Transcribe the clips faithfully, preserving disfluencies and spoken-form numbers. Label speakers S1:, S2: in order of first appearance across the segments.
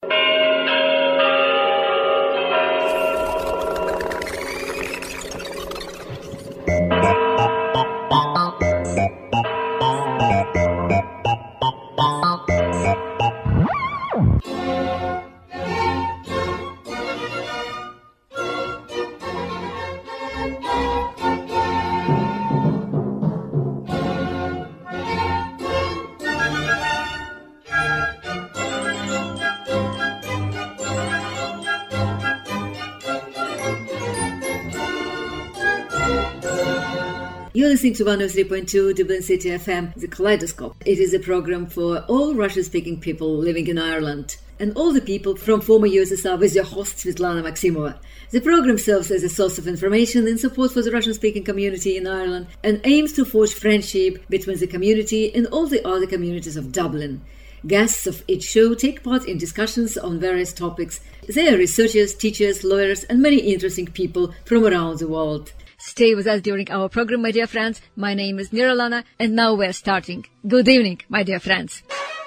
S1: You're listening to one oh three point two Dublin City F M, The Kaleidoscope. It is a program for all Russian-speaking people living in Ireland and all the people from former U S S R with your host Svetlana Maximova. The program serves as a source of information and support for the Russian-speaking community in Ireland and aims to forge friendship between the community and all the other communities of Dublin. Guests of each show take part in discussions on various topics. They are researchers, teachers, lawyers and many interesting people from around the world. Stay with us during our program, my dear friends. My name is Miralana, and now we're starting. Good evening, my dear friends.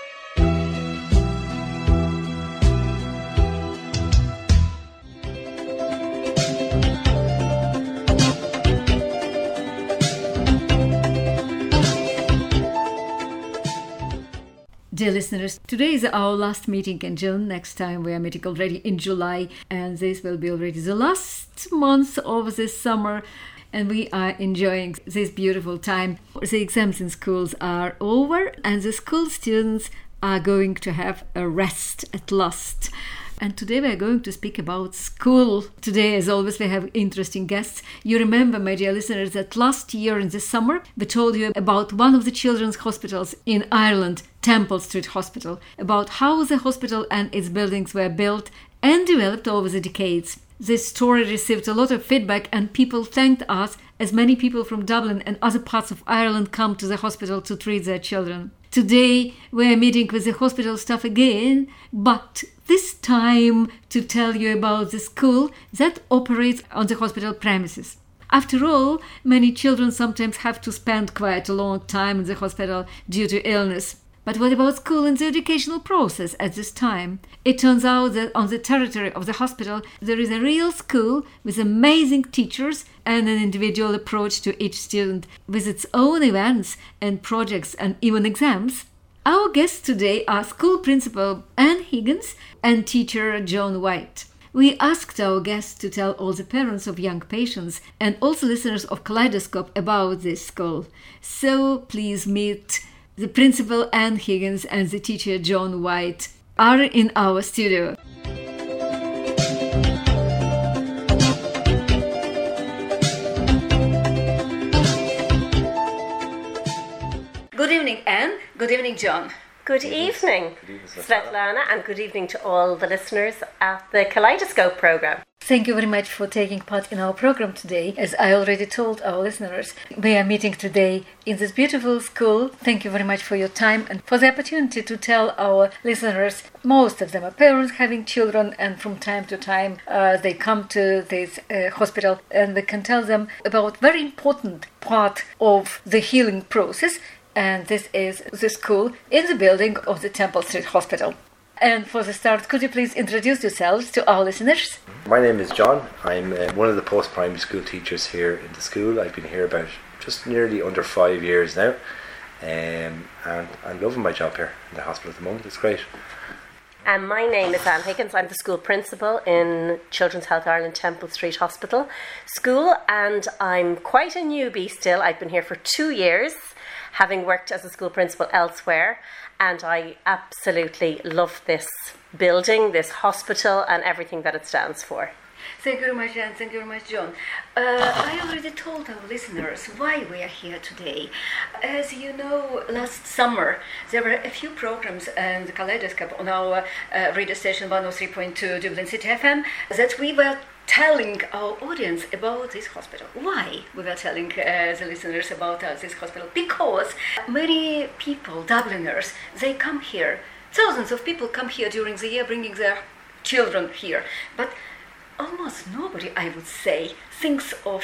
S1: Dear listeners, today is our last meeting in June. Next time we are meeting already in July, and this will be already the last month of this summer, and we are enjoying this beautiful time. The exams in schools are over, and the school students are going to have a rest at last. And today we are going to speak about school. Today, as always, we have interesting guests. You remember, my dear listeners, that last year in the summer, we told you about one of the children's hospitals in Ireland, Temple Street Hospital, about how the hospital and its buildings were built and developed over the decades. This story received a lot of feedback and people thanked us as many people from Dublin and other parts of Ireland come to the hospital to treat their children. Today we are meeting with the hospital staff again, but this time to tell you about the school that operates on the hospital premises. After all, many children sometimes have to spend quite a long time in the hospital due to illness. But what about school and the educational process at this time? It turns out that on the territory of the hospital there is a real school with amazing teachers and an individual approach to each student with its own events and projects and even exams. Our guests today are school principal Anne Higgins and teacher John White. We asked our guests to tell all the parents of young patients and also listeners of Kaleidoscope about this school. So please meet the principal Anne Higgins and the teacher John White are in our studio. Good evening, Anne. Good evening, John.
S2: Good evening, Svetlana, and good evening to all the listeners at the Kaleidoscope programme.
S1: Thank you very much for taking part in our program today. As I already told our listeners, we are meeting today in this beautiful school. Thank you very much for your time and for the opportunity to tell our listeners. Most of them are parents having children, and from time to time uh, they come to this uh, hospital and we can tell them about very important part of the healing process. And this is the school in the building of the Temple Street Hospital. And for the start, could you please introduce yourselves to our listeners?
S3: My name is John. I'm uh, one of the post-primary school teachers here in the school. I've been here about just nearly under five years now. Um, and I'm loving my job here in the hospital at the moment. It's great.
S2: And my name is Anne Higgins. I'm the school principal in Children's Health Ireland Temple Street Hospital School. And I'm quite a newbie still. I've been here for two years. Having worked as a school principal elsewhere, and I absolutely love this building, this hospital, and everything that it stands for.
S1: Thank you very much, Anne. Thank you very much, John. Uh, I already told our listeners why we are here today. As you know, last summer there were a few programs in the Kaleidoscope on our uh, radio station one oh three point two Dublin City F M that we were telling our audience about this hospital. Why we were telling uh, the listeners about uh, this hospital? Because many people, Dubliners, they come here. Thousands of people come here during the year bringing their children here. But almost nobody, I would say, thinks of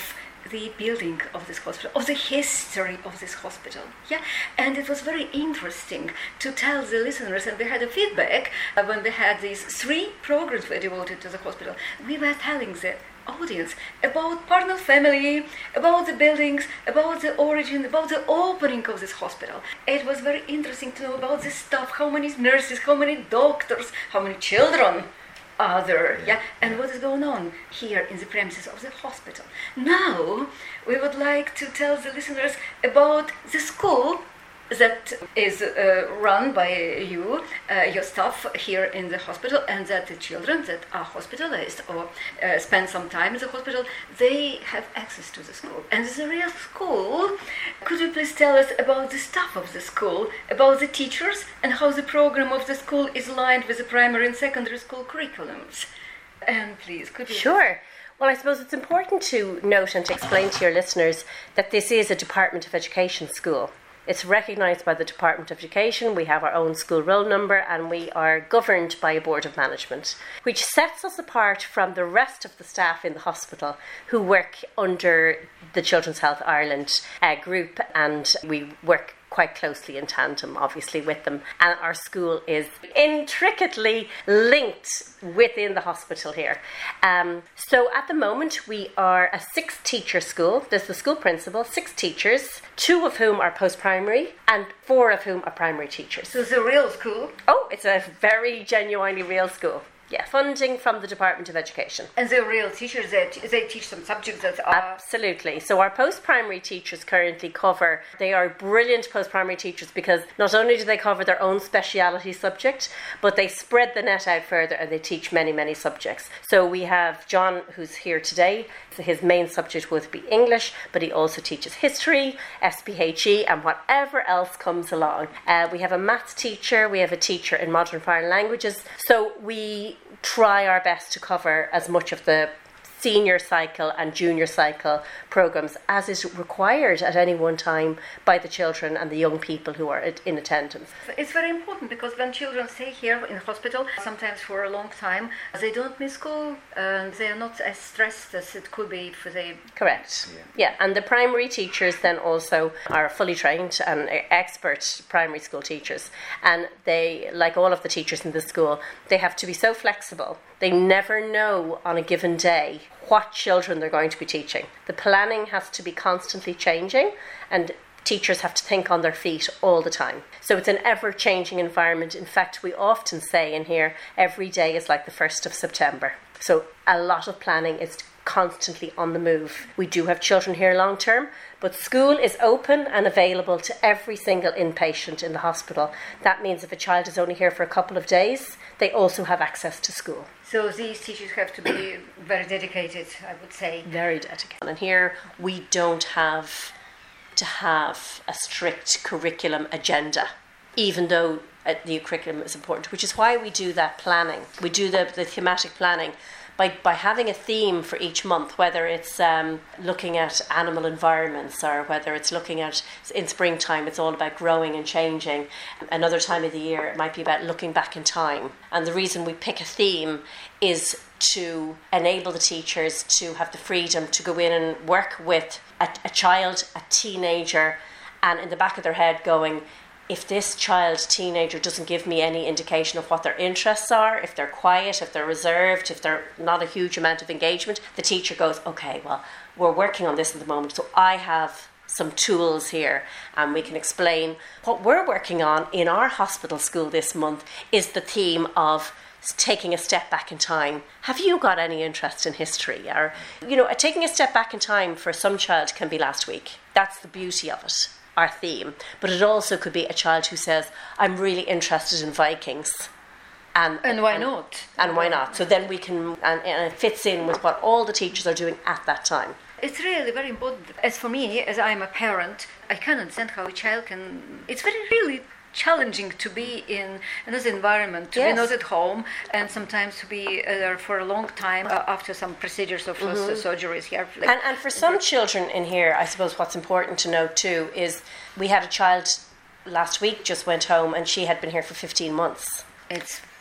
S1: the building of this hospital, of the history of this hospital. Yeah, and it was very interesting to tell the listeners, and we had a feedback uh, when we had these three programs were devoted to the hospital. We were telling the audience about Parnell family, about the buildings, about the origin, about the opening of this hospital. It was very interesting to know about the staff, how many nurses, how many doctors, how many children are there, yeah. yeah, and what is going on here in the premises of the hospital. Now, we would like to tell the listeners about the school that is uh, run by you, uh, your staff here in the hospital, and that the children that are hospitalized or uh, spend some time in the hospital, they have access to the school. And it's a real school. Could you please tell us about the staff of the school, about the teachers, and how the program of the school is aligned with the primary and secondary school curriculums? And please, could you...
S2: Sure. Well, I suppose it's important to note and to explain to your listeners that this is a Department of Education school. It's recognised by the Department of Education, we have our own school roll number, and we are governed by a board of management, which sets us apart from the rest of the staff in the hospital who work under the Children's Health Ireland uh, group, and we work quite closely in tandem, obviously, with them. And our school is intricately linked within the hospital here. Um, so at the moment, we are a six-teacher school. There's the school principal, six teachers, two of whom are post-primary, and four of whom are primary teachers.
S1: So it's a real school?
S2: Oh, it's a very genuinely real school. Yes, funding from the Department of Education.
S1: And they're real teachers, they, t- they teach some subjects that are...
S2: Absolutely. So our post-primary teachers currently cover, they are brilliant post-primary teachers because not only do they cover their own speciality subject, but they spread the net out further and they teach many, many subjects. So we have John, who's here today. His main subject would be English, but he also teaches history, S P H E, and whatever else comes along. Uh, we have a maths teacher, we have a teacher in modern foreign languages. So we try our best to cover as much of the senior cycle and junior cycle programs as is required at any one time by the children and the young people who are in attendance.
S1: It's very important because when children stay here in hospital, sometimes for a long time, they don't miss school and they are not as stressed as it could be for the...
S2: Correct. Yeah. yeah, and the primary teachers then also are fully trained and expert primary school teachers, and they, like all of the teachers in the school, they have to be so flexible. They never know on a given day what children they're going to be teaching. The planning has to be constantly changing and teachers have to think on their feet all the time. So it's an ever-changing environment. In fact, we often say in here, every day is like the first of September. So a lot of planning is constantly on the move. We do have children here long term, but school is open and available to every single inpatient in the hospital. That means if a child is only here for a couple of days, they also have access to school.
S1: So these teachers have to be very dedicated, I would say.
S2: Very dedicated. And here we don't have to have a strict curriculum agenda, even though uh, the curriculum is important, which is why we do that planning. We do the, the thematic planning. By, by having a theme for each month, whether it's um, looking at animal environments or whether it's looking at, in springtime, it's all about growing and changing. Another time of the year, it might be about looking back in time. And the reason we pick a theme is to enable the teachers to have the freedom to go in and work with a, a child, a teenager, and in the back of their head going, if this child, teenager, doesn't give me any indication of what their interests are, if they're quiet, if they're reserved, if they're not a huge amount of engagement, the teacher goes, okay, well, we're working on this at the moment, so I have some tools here and we can explain what we're working on in our hospital school this month is the theme of taking a step back in time. Have you got any interest in history? Or, you know, taking a step back in time for some child can be last week. That's the beauty of it. Our theme, but it also could be a child who says, I'm really interested in Vikings. And,
S1: and why not?
S2: And why not? So then we can, and, and it fits in with what all the teachers are doing at that time.
S1: It's really very important. As for me, as I'm a parent, I can't understand how a child can, it's very really challenging to be in another environment, to yes. be not at home, and sometimes to be uh, there for a long time uh, after some procedures of mm-hmm. uh, surgeries here. Like,
S2: and, and for some children in here, I suppose what's important to note too is we had a child last week just went home and she had been here for fifteen months.
S1: It's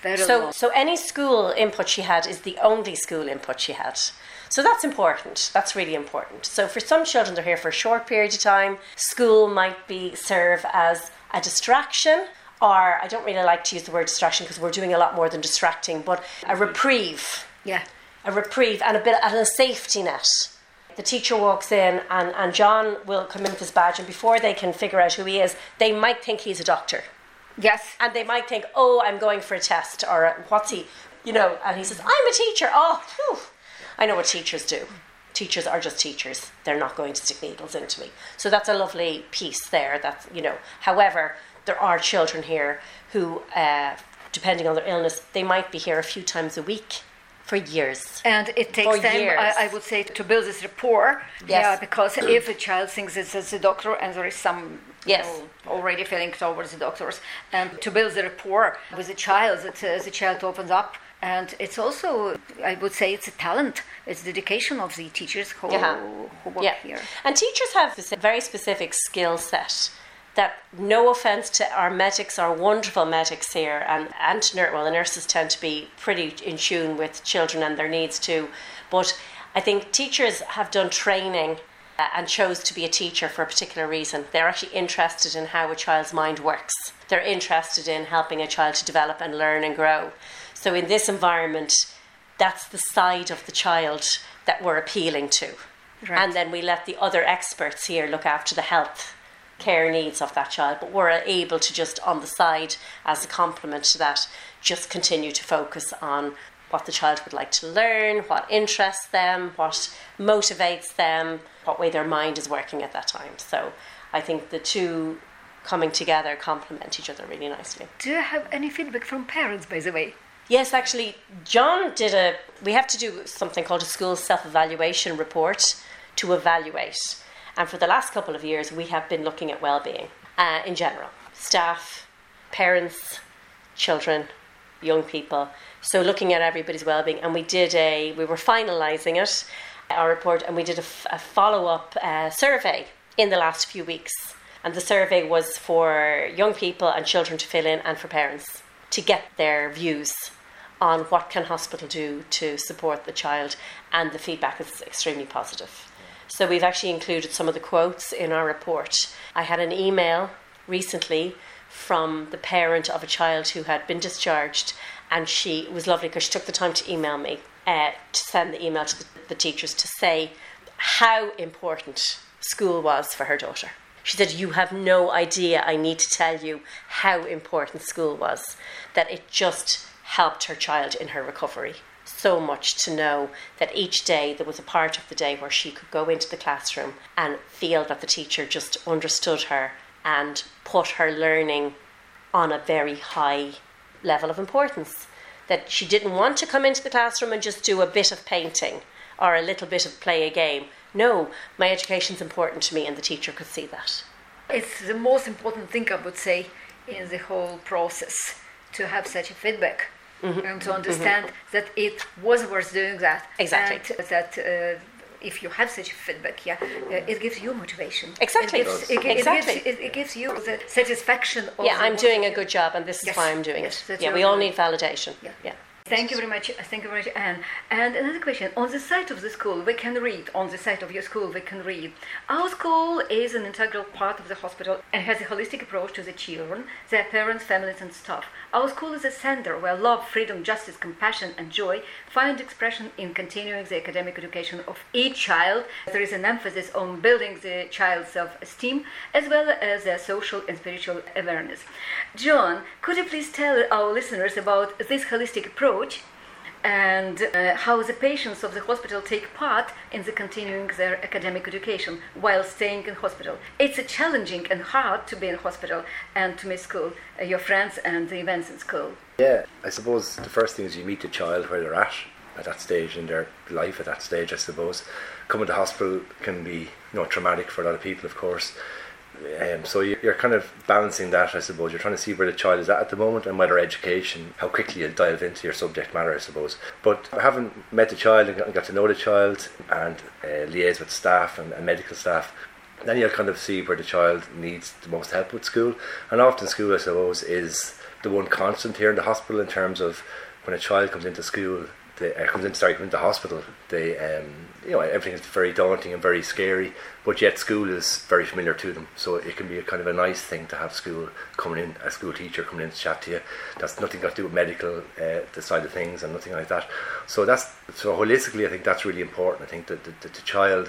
S1: Very
S2: so,
S1: long.
S2: so any school input she had is the only school input she had. So that's important. That's really important. So for some children, they're here for a short period of time. School might be serve as a distraction, or I don't really like to use the word distraction because we're doing a lot more than distracting, but a reprieve.
S1: Yeah.
S2: A reprieve and a bit and a safety net. The teacher walks in and, and John will come in with his badge, and before they can figure out who he is, they might think he's a doctor.
S1: Yes.
S2: And they might think, oh, I'm going for a test, or what's he, you know, and he says, I'm a teacher. Oh, whew. I know what teachers do. Teachers are just teachers. They're not going to stick needles into me. So that's a lovely piece there. That's, you know, however, there are children here who, uh, depending on their illness, they might be here a few times a week for years.
S1: And it takes
S2: For
S1: time,
S2: years.
S1: I, I would say, to build this rapport.
S2: Yes.
S1: Yeah, because if a child thinks it's as a doctor and there is some
S2: Yes.
S1: you know, already feeling towards the doctors, and to build the rapport with the child, that uh, the child opens up. And it's also, I would say, it's a talent. It's dedication of the teachers who,
S2: Yeah.
S1: who work
S2: Yeah.
S1: here.
S2: And teachers have this very specific skill set that, no offence to our medics, our wonderful medics here, and, and to nur- well, the nurses tend to be pretty in tune with children and their needs too. But I think teachers have done training uh, and chose to be a teacher for a particular reason. They're actually interested in how a child's mind works. They're interested in helping a child to develop and learn and grow. So in this environment, that's the side of the child that we're appealing to.
S1: Right.
S2: And then we let the other experts here look after the health care needs of that child. But we're able to just, on the side, as a complement to that, just continue to focus on what the child would like to learn, what interests them, what motivates them, what way their mind is working at that time. So I think the two coming together complement each other really nicely.
S1: Do you have any feedback from parents, by the way?
S2: Yes, actually, John did a, we have to do something called a school self-evaluation report to evaluate. And for the last couple of years, we have been looking at well-being uh, in general. Staff, parents, children, young people. So looking at everybody's well-being. And we did a, we were finalising it, our report, and we did a, f- a follow-up uh, survey in the last few weeks. And the survey was for young people and children to fill in, and for parents to get their views on what can hospital do to support the child, and the feedback is extremely positive. So we've actually included some of the quotes in our report. I had an email recently from the parent of a child who had been discharged, and she, it was lovely because she took the time to email me, uh, to send the email to the, the teachers to say how important school was for her daughter. She said, you have no idea, I need to tell you how important school was, that it just helped her child in her recovery so much to know that each day there was a part of the day where she could go into the classroom and feel that the teacher just understood her and put her learning on a very high level of importance. That she didn't want to come into the classroom and just do a bit of painting or a little bit of play a game. No, my education's important to me, and the teacher could see that.
S1: It's the most important thing, I would say, in the whole process, to have such a feedback. Mm-hmm. And to understand mm-hmm. that it was worth doing that.
S2: Exactly.
S1: And that uh, if you have such feedback, yeah, uh, it gives you motivation.
S2: Exactly.
S1: It gives, it, it
S2: exactly.
S1: Gives, it, it gives you the satisfaction of
S2: yeah,
S1: the
S2: I'm doing a good job, and this is
S1: yes.
S2: why I'm doing
S1: yes,
S2: it. Yeah, we all need validation.
S1: Yeah.
S2: yeah.
S1: Thank you very much. Thank you very much, Anne. And another question. On the site of the school, we can read, on the site of your school, we can read, our school is an integral part of the hospital and has a holistic approach to the children, their parents, families, and staff. Our school is a center where love, freedom, justice, compassion, and joy find expression in continuing the academic education of each child. There is an emphasis on building the child's self-esteem as well as their social and spiritual awareness. John, could you please tell our listeners about this holistic approach and uh, how the patients of the hospital take part in the continuing their academic education while staying in hospital? It's a challenging and hard to be in hospital and to miss school, uh, your friends and the events in school.
S3: Yeah, I suppose the first thing is you meet the child where they're at, at that stage in their life, at that stage, I suppose. Coming to hospital can be, you know, traumatic for a lot of people, of course. Um, so you're kind of balancing that, I suppose. You're trying to see where the child is at at the moment and whether education, how quickly you'll dive into your subject matter, I suppose. But having met the child and got to know the child and uh, liaise with staff and, and medical staff, then you'll kind of see where the child needs the most help with school. And often school, I suppose, is the one constant here in the hospital in terms of when a child comes into school, they, uh, comes in, sorry, comes into hospital, they, um, you know, everything is very daunting and very scary, but yet school is very familiar to them. So it can be a kind of a nice thing to have school coming in, a school teacher coming in to chat to you. That's nothing got to do with medical, uh, the side of things and nothing like that. So that's, so holistically, I think that's really important. I think that the, the, the child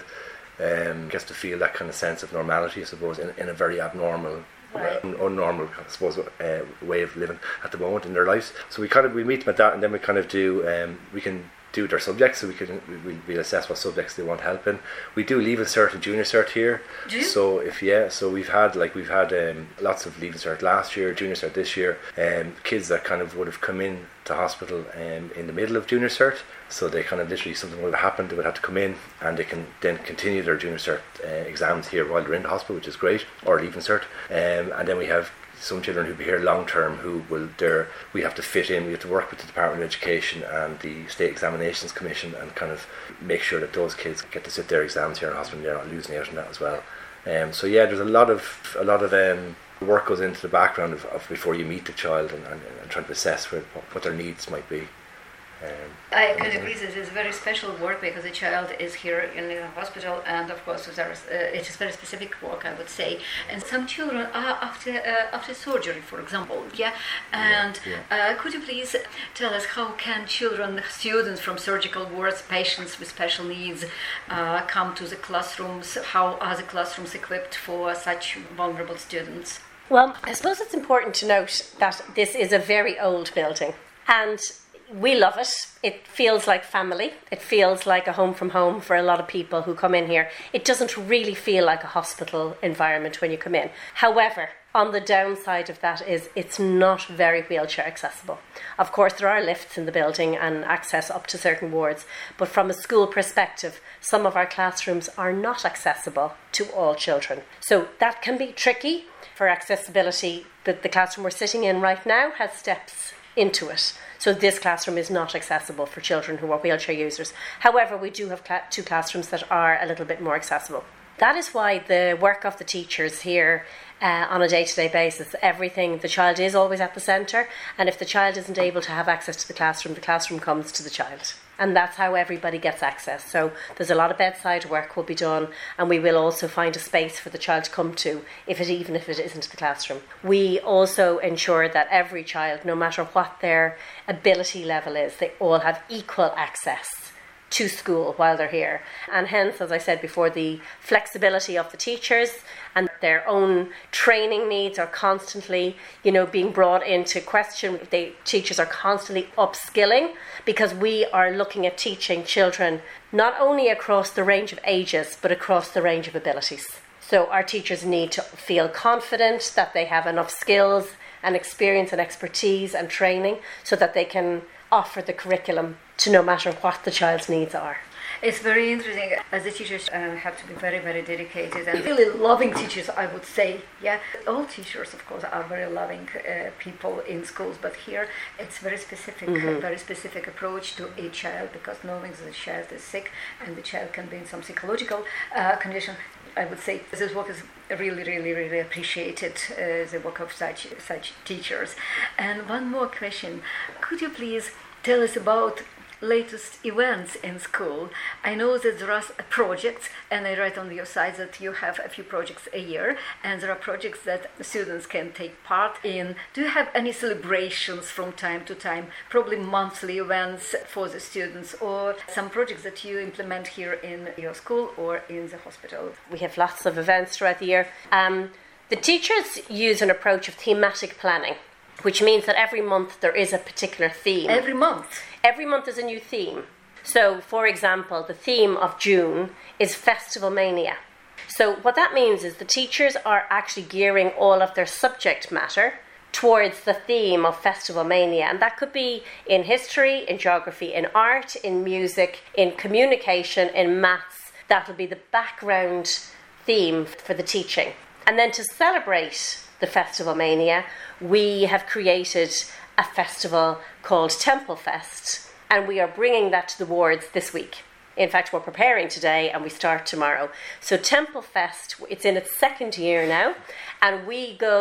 S3: um, gets to feel that kind of sense of normality, I suppose, in, in a very abnormal, right. un- unnormal, I suppose, uh, way of living at the moment in their lives. So we kind of we meet them at that, and then we kind of do um, we can do their subjects, so we can we we assess what subjects they want help in. We do Leaving Cert and Junior Cert here.
S1: Do you?
S3: So if yeah, so we've had like we've had um, lots of Leaving Cert last year, Junior Cert this year. Um, kids that kind of would have come in to hospital um, in the middle of Junior Cert, so they kind of literally something would have happened, they would have to come in and they can then continue their Junior Cert uh, exams here while they're in the hospital, which is great, or Leaving Cert. Um, and then we have some children who'll be here long term who will there we have to fit in, we have to work with the Department of Education and the State Examinations Commission and kind of make sure that those kids get to sit their exams here in hospital and they're not losing out on that as well. Um, so yeah, there's a lot of a lot of um, work goes into the background of, of before you meet the child and, and, and trying to assess what, what their needs might be. Um,
S1: I can agree that it's very special work because the child is here in the hospital, and of course there is, uh, it is very specific work, I would say. And some children are after uh, after surgery, for example, yeah. And
S3: yeah, yeah.
S1: Uh, could you please tell us how can children, students from surgical wards, patients with special needs, uh, come to the classrooms? How are the classrooms equipped for such vulnerable students?
S2: Well, I suppose it's important to note that this is a very old building, and we love it. It feels like family. It feels like a home from home for a lot of people who come in here. It doesn't really feel like a hospital environment when you come in. However, on the downside of that is it's not very wheelchair accessible. Of course, there are lifts in the building and access up to certain wards, but from a school perspective, some of our classrooms are not accessible to all children. So that can be tricky for accessibility. The, the classroom we're sitting in right now has steps into it. So this classroom is not accessible for children who are wheelchair users. However, we do have cl- two classrooms that are a little bit more accessible. That is why the work of the teachers here uh, on a day-to-day basis, everything, the child is always at the centre, and if the child isn't able to have access to the classroom, the classroom comes to the child. And that's how everybody gets access. So there's a lot of bedside work will be done, and we will also find a space for the child to come to, if it even if it isn't the classroom. We also ensure that every child, no matter what their ability level is, they all have equal access to school while they're here. And hence, as I said before, the flexibility of the teachers and their own training needs are constantly, you know, being brought into question. The teachers are constantly upskilling because we are looking at teaching children not only across the range of ages, but across the range of abilities. So our teachers need to feel confident that they have enough skills and experience and expertise and training so that they can offer the curriculum to no matter what the child's needs are.
S1: It's very interesting. As the teachers uh, have to be very, very dedicated and really loving teachers, I would say. Yeah, all teachers, of course, are very loving uh, people in schools, but here it's very specific, mm-hmm. very specific approach to a child, because knowing that the child is sick and the child can be in some psychological uh, condition, I would say this work is really, really, really appreciated, uh, the work of such such teachers. And one more question. Could you please tell us about latest events in school? I know that there are projects, and I read on your site that you have a few projects a year, and there are projects that students can take part in. Do you have any celebrations from time to time, probably monthly events for the students, or some projects that you implement here in your school or in the hospital?
S2: We have lots of events throughout the year. Um, the teachers use an approach of thematic planning, which means that every month there is a particular theme.
S1: Every month?
S2: Every month is a new theme. So, for example, the theme of June is Festival Mania. So what that means is the teachers are actually gearing all of their subject matter towards the theme of Festival Mania. And that could be in history, in geography, in art, in music, in communication, in maths. That will be the background theme for the teaching. And then to celebrate the Festival Mania, we have created a festival called Temple Fest, and we are bringing that to the wards this week. In fact, we're preparing today and we start tomorrow. So Temple Fest, it's in its second year now, and we go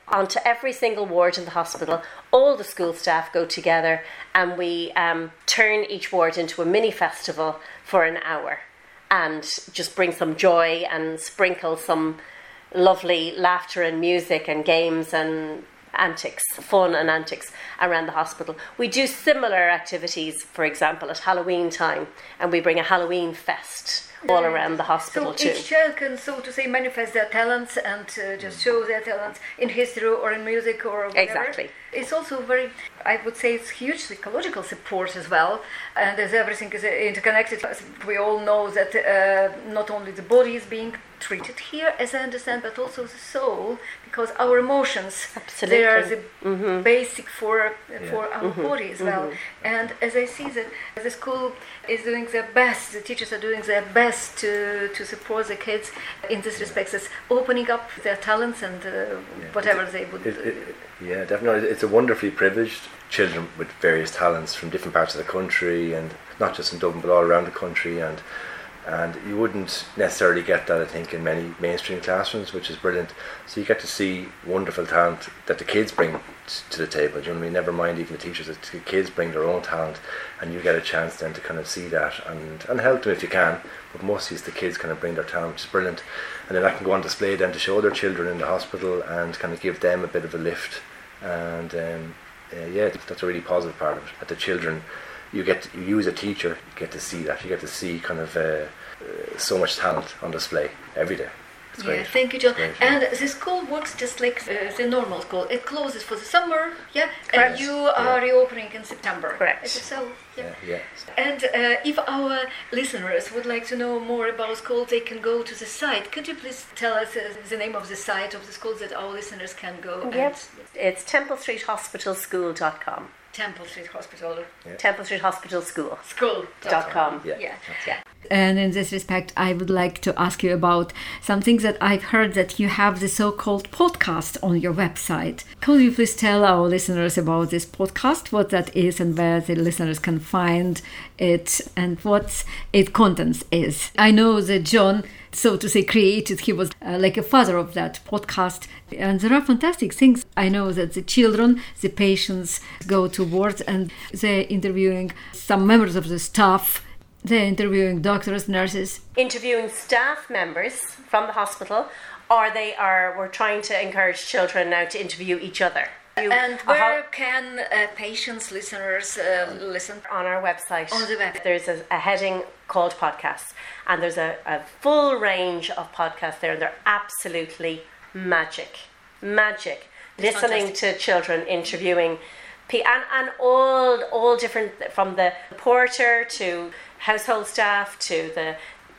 S2: onto every single ward in the hospital. All the school staff go together and we um, turn each ward into a mini festival for an hour and just bring some joy and sprinkle some lovely laughter and music and games and antics, fun and antics around the hospital. We do similar activities, for example, at Halloween time, and we bring a Halloween fest all around the hospital
S1: so
S2: too.
S1: Each child can, so to say, manifest their talents and uh, just show their talents in history or in music or whatever.
S2: Exactly.
S1: It's also very, I would say, it's huge psychological support as well. And as everything is interconnected, we all know that uh, not only the body is being treated here, as I understand, but also the soul, because our emotions,
S2: Absolutely.
S1: they are the
S2: mm-hmm.
S1: basic for
S3: Yeah.
S1: for our
S2: Mm-hmm.
S1: body as well.
S2: Mm-hmm.
S1: And as I see that the school is doing their best, the teachers are doing their best to, to support the kids in this respect, as opening up their talents and uh,
S3: Yeah.
S1: whatever
S3: It-
S1: they would
S3: It, it, yeah, definitely. It's a wonderfully privileged children with various talents from different parts of the country, and not just in Dublin, but all around the country. And and you wouldn't necessarily get that, I think, in many mainstream classrooms, which is brilliant. So you get to see wonderful talent that the kids bring t- to the table. Do you know what I mean? Never mind even the teachers, the kids bring their own talent, and you get a chance then to kind of see that and, and help them if you can. But mostly it's the kids kind of bring their talent, which is brilliant. And then that can go on display then to show their children in the hospital and kind of give them a bit of a lift. And um, uh, yeah, that's a really positive part of it. That the children, you get to, you as a teacher, you get to see that. You get to see kind of uh, uh, so much talent on display every day. It's
S1: Yeah,
S3: great.
S1: thank you, John.
S3: Great.
S1: And the school works just like uh, the normal school. It closes for the summer, yeah,
S2: Correct.
S1: and you are reopening in September.
S2: Correct.
S1: Is it so? Yeah.
S3: Yeah, yeah.
S1: And uh, if our listeners would like to know more about school, they can go to the site. Could you please tell us uh, the name of the site of the school that our listeners can go?
S2: Yep. It's temple street hospital school dot com.
S1: Temple Street Hospital
S2: Temple Street Hospital School.
S1: School
S2: Dot com.
S3: Yeah.
S1: Yeah, yeah.
S4: And in this respect, I would like to ask you about something that I've heard, that you have the so-called podcast on your website. Could you please tell our listeners about this podcast, what that is and where the listeners can find it and what its contents is? I know that John, so to say, created, he was uh, like a father of that podcast. And there are fantastic things. I know that the children, the patients go to wards and they're interviewing some members of the staff. They're interviewing doctors, nurses.
S2: Interviewing staff members from the hospital, or they are, we're trying to encourage children now to interview each other. You-
S1: And
S2: a
S1: where
S2: ho-
S1: can uh, patients, listeners uh, listen?
S2: on our website.
S1: On the web.
S2: There's a, a heading called podcasts, and there's a, a full range of podcasts there, and they're absolutely magic. Magic.
S1: It's
S2: Listening
S1: fantastic.
S2: to children, interviewing pe- and, and all all different, from the porter to household staff to the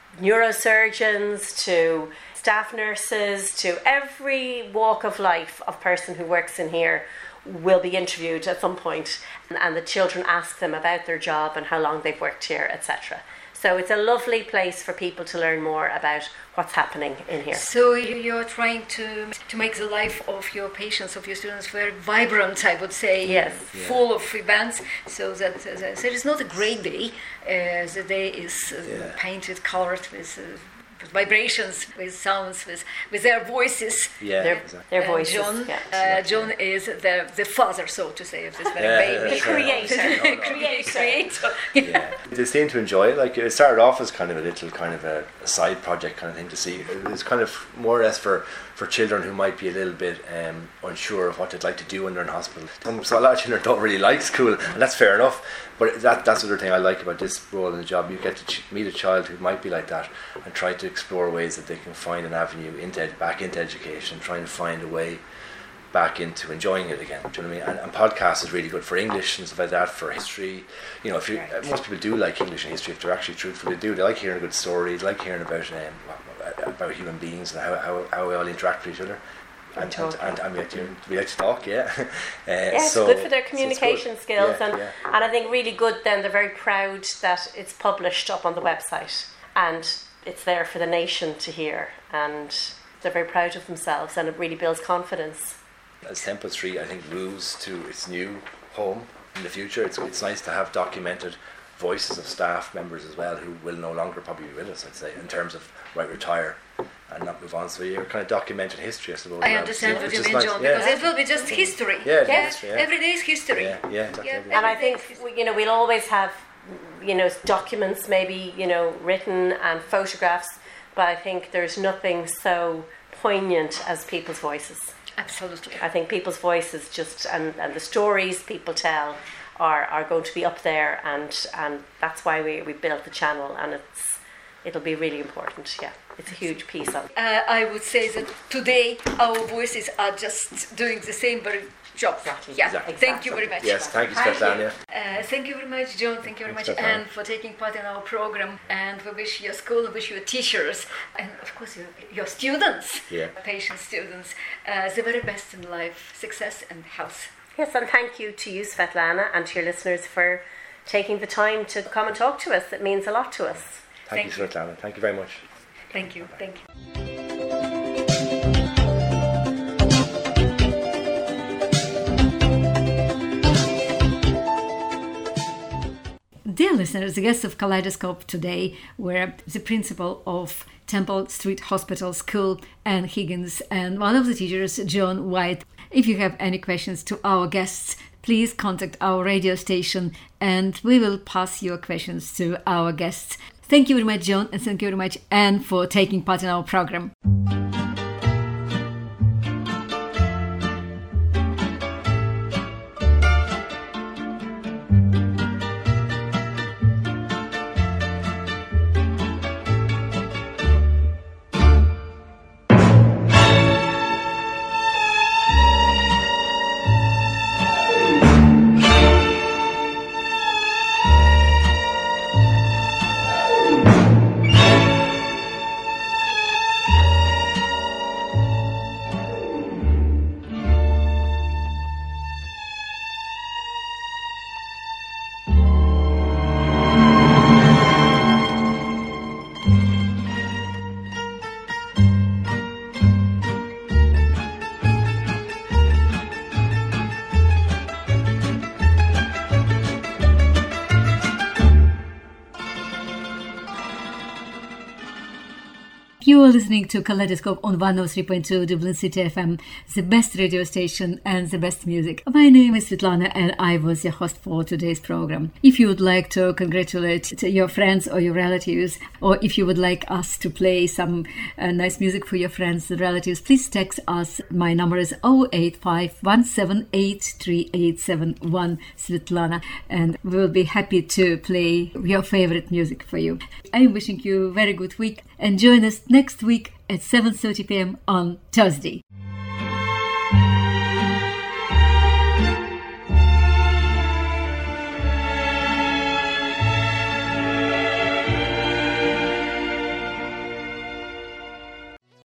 S2: neurosurgeons to staff nurses to every walk of life of person who works in here will be interviewed at some point, and, and the children ask them about their job and how long they've worked here, et cetera. So it's a lovely place for people to learn more about what's happening in here.
S1: So you- you're trying to to make the life of your patients, of your students, very vibrant, I would say.
S2: Yes.
S1: Full of events, so that uh, that there is not a great day. Uh, the day is uh,
S3: Yeah.
S1: painted, colored with. Uh, with vibrations, with sounds, with with their voices.
S3: Yeah,
S2: Their,
S3: exactly.
S2: their
S1: And
S2: voices.
S1: John,
S2: yeah.
S1: uh, John is the the father, so to say, of this very
S3: Yeah,
S1: baby.
S3: that's
S2: The
S3: right.
S2: creator.
S3: No, no.
S2: Creator.
S1: Creator.
S3: Yeah, they seem to enjoy it. Like, it started off as kind of a little kind of a, a side project kind of thing to see. It's kind of more or less for, for children who might be a little bit um, unsure of what they'd like to do when they're in hospital. Um, So a lot of children don't really like school, and that's fair enough. But that that's the other thing I like about this role in the job. You get to ch- meet a child who might be like that and try to explore ways that they can find an avenue into ed- back into education, trying to find a way back into enjoying it again. Do you know what I mean? And, and podcast is really good for English and stuff like that, for history. You know, if you uh, most people do like English and history, if they're actually truthful, they do. They like hearing a good story. They like hearing about um, about human beings and how, how, how we all interact with each other. And, and,
S2: talk.
S3: and, and we, like to, we like to talk, yeah. Uh,
S2: Yeah, it's
S3: so-
S2: good for their
S3: so it's
S2: communication
S3: good.
S2: skills,
S3: Yeah,
S2: and
S3: yeah.
S2: and I think really good. Then they're very proud that it's published up on the website, and it's there for the nation to hear, and they're very proud of themselves, and it really builds confidence.
S3: As Temple Street, I think, moves to its new home in the future, it's it's nice to have documented voices of staff members as well who will no longer probably be with us, I'd say, in terms of might retire and not move on. So you're kind of documenting history, I suppose.
S1: I understand what you mean, John,
S3: yeah.
S1: because it will be just history.
S3: Yeah,
S1: yeah.
S3: history, yeah.
S1: Every day is history.
S3: Yeah, yeah, exactly.
S1: Yeah,
S2: And I think, you know, we'll always have, you know, documents maybe, you know, written and photographs, but I think there's nothing so poignant as people's voices.
S1: Absolutely.
S2: I think people's voices just, and, and the stories people tell are, are going to be up there, and, and that's why we, we built the channel, and it's it'll be really important, yeah. It's a huge piece of it.
S1: Uh, I would say that today our voices are just doing the same very job.
S2: Exactly.
S1: Yeah.
S3: Exactly.
S1: Thank you very much.
S3: Yes, thank you,
S2: Thank
S3: Svetlana.
S1: Uh, thank you very much, John. Thank you very
S3: Thanks,
S1: much,
S3: Svetlana.
S1: Anne, for taking part in our program. And we wish your school, wish your teachers, and of course your, your students,
S3: Yeah.
S1: patient students, uh, the very best in life, success and health.
S2: Yes, and thank you to you, Svetlana, and to your listeners for taking the time to come and talk to us. It means a lot to us.
S3: Thank,
S1: Thank
S3: you,
S1: you.
S3: Svetlana. Thank you very much.
S1: Thank you. Thank you. Dear listeners, the guests of Kaleidoscope today were the principal of Temple Street Hospital School, Anne Higgins, and one of the teachers, John White. If you have any questions to our guests, please contact our radio station and we will pass your questions to our guests. Thank you very much, John, and thank you very much, Anne, for taking part in our program. You are listening to Kaleidoscope on one oh three point two Dublin City F M, the best radio station and the best music. My name is Svetlana and I was your host for today's program. If you would like to congratulate your friends or your relatives, or if you would like us to play some uh, nice music for your friends and relatives, please text us. My number is oh eight five one seven eight three eight seven one, Svetlana, and we will be happy to play your favorite music for you. I'm wishing you a very good week and join us next week at seven thirty p.m. on Thursday.